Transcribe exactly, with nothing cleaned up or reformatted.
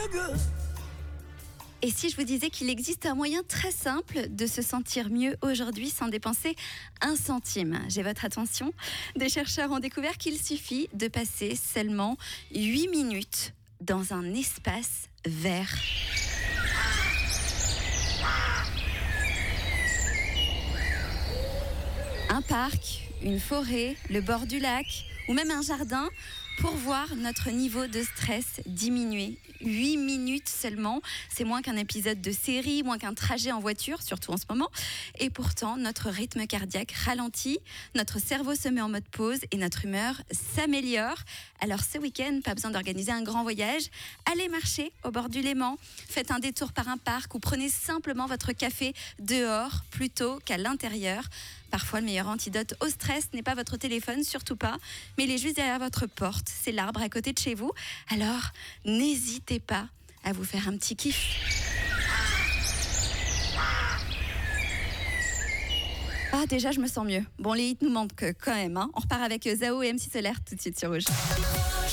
Et si je vous disais qu'il existe un moyen très simple de se sentir mieux aujourd'hui sans dépenser un centime? J'ai votre attention. Des chercheurs ont découvert qu'il suffit de passer seulement huit minutes dans un espace vert. Un parc, une forêt, le bord du lac ou même un jardin pour voir notre niveau de stress diminuer. huit minutes seulement, c'est moins qu'un épisode de série, moins qu'un trajet en voiture, surtout en ce moment. Et pourtant, notre rythme cardiaque ralentit, notre cerveau se met en mode pause et notre humeur s'améliore. Alors ce week-end, pas besoin d'organiser un grand voyage. Allez marcher au bord du Léman, faites un détour par un parc ou prenez simplement votre café dehors plutôt qu'à l'intérieur. Parfois, le meilleur antidote au stress n'est pas votre téléphone, surtout pas, mais il est juste derrière votre porte. C'est l'arbre à côté de chez vous. Alors, n'hésitez pas à vous faire un petit kiff. Ah, déjà, je me sens mieux. Bon, les hits nous manquent quand même. Hein. On repart avec Zao et M C Solaire tout de suite sur Rouge.